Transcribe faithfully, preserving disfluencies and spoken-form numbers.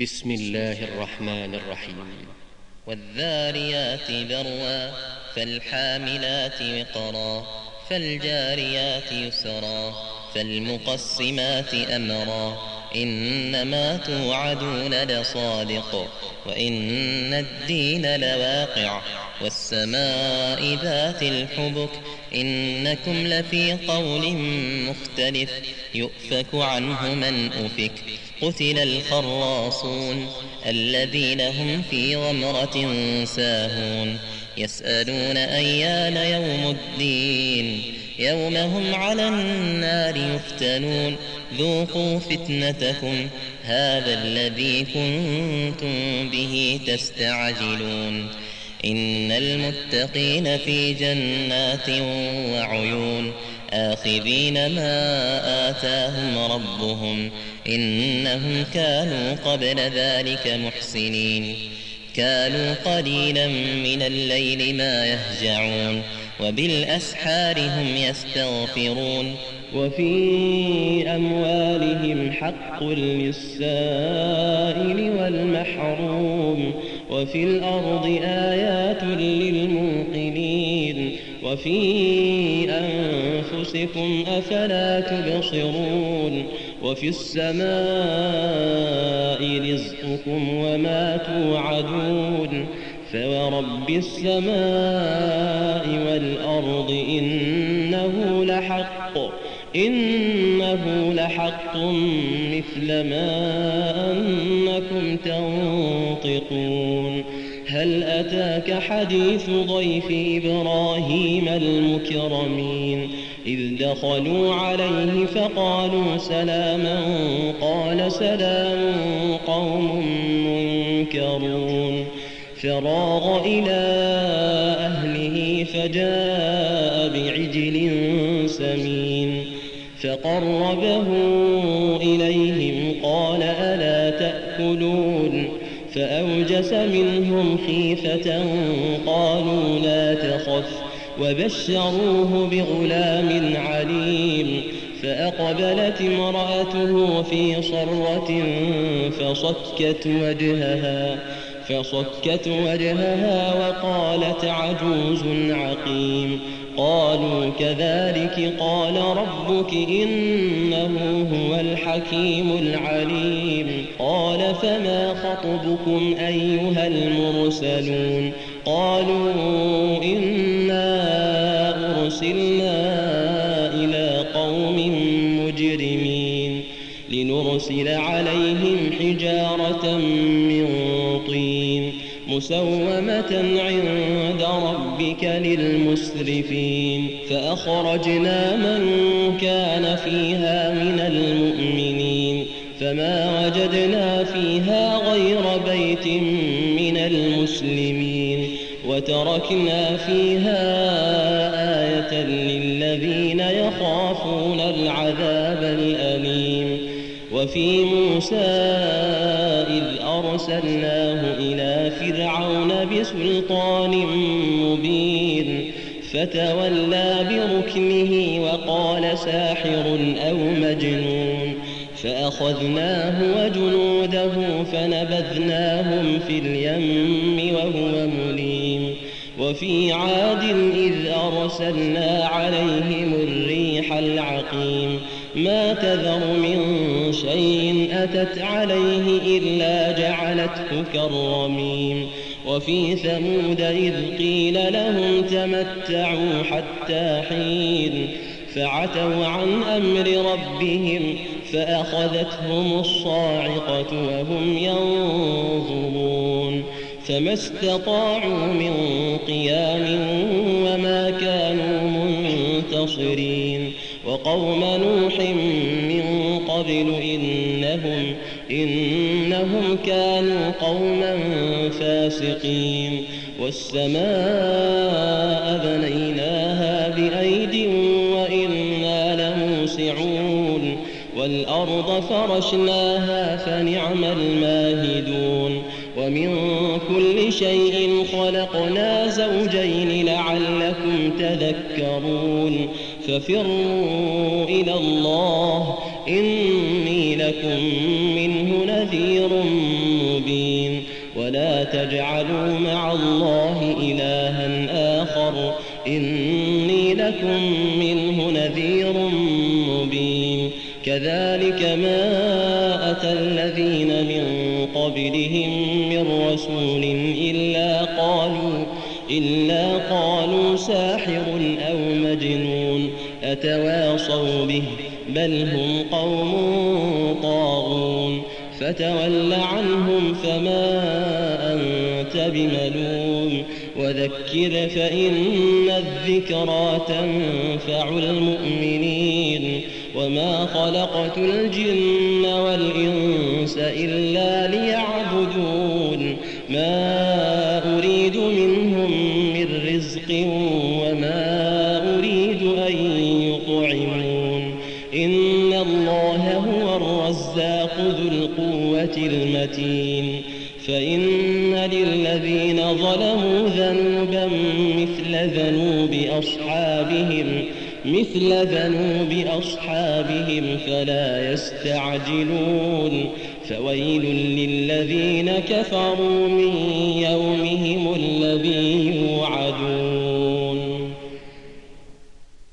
بسم الله الرحمن الرحيم. والذاريات ذروا فالحاملات وقرا فالجاريات يسرا فالمقسمات أمرا إنما توعدون لصادق وإن الدين لواقع والسماء ذات الحبك إنكم لفي قول مختلف يؤفك عنه من أفك قتل الخراصون الذين هم في غمرة ساهون يسألون أيان يوم الدين يوم هم على النار يفتنون ذوقوا فتنتكم هذا الذي كنتم به تستعجلون إن المتقين في جنات وعيون آخذين ما آتاهم ربهم إنهم كانوا قبل ذلك محسنين كانوا قليلا من الليل ما يهجعون وبالأسحار هم يستغفرون وفي أموالهم حق للسائل والمحروم وفي الأرض آيات للموقنين وفي أنفسكم أفلا تبصرون وفي السماء رزقكم وما توعدون فورب السماء والأرض إنه لحق إنه لحق مثل ما أنكم تنطقون هل أتاك حديث ضيف إبراهيم المكرمين إذ دخلوا عليه فقالوا سلاما قال سلام قوم منكرون فراغ إلى أهله فجاء بعجل سمين فقربه إليهم قال ألا تأكلون فأوجس منهم خيفة قالوا لا تخف وبشروه بغلام عليم فأقبلت امرأته في صرة فصكت وجهها فصكت وجهها وقالت عجوز عقيم قالوا كذلك قال ربك إنه هو الحكيم العليم قال فما خطبكم أيها المرسلون قالوا إنا أرسلنا إلى قوم مجرمين لنرسل عليهم حجارة من طين مسومة عند ربك للمسرفين فأخرجنا من كان فيها من المؤمنين فما وجدنا فيها غير بيت من المسلمين وتركنا فيها آية للذين يخافون العذاب الأليم وفي موسى إذ أرسلناه إلى فرعون بسلطان مبين فتولى بركنه وقال ساحر أو مجنون فأخذناه وجنوده فنبذناهم في اليم وهو مليم وفي عاد إذ أرسلنا عليهم الريح العقيم ما تذر من شيء أتت عليه إلا جعلته كالرميم وفي ثمود إذ قيل لهم تمتعوا حتى حين فعتوا عن أمر ربهم فأخذتهم الصاعقة وهم ينظرون فما استطاعوا من قيام وما كانوا منتصرين وقوم نوح من قبل إنهم, إنهم كانوا قوما فاسقين والسماء بنيناها بأيد وإنا لموسعون والأرض فرشناها فنعم الماهدون ومن كل شيء خلقنا زوجين لعلكم تذكرون ففروا إلى الله إني لكم منه نذير نذير مبين ولا تجعلوا مع الله إلها آخر إني لكم منه نذير مبين كذلك ما أتى الذين من قبلهم من رسول إلا قالوا إلا قالوا ساحر أو مجنون أتواصوا به بل هم قوم طاغون فتول عنهم فما أنت بملوم وذكر فإن الذكرى تنفع المؤمنين وما خلقت الجن والإنس إلا ليعبدون ما أريد منهم من رزق وما أريد أن يطعمون إن الله هو الرزاق ذو القوة المتين فإن للذين ظلموا ذنوبا مثل ذنوب أصحابهم مثل ذنوب أصحابهم فلا يستعجلون فويل للذين كفروا من يومهم الذي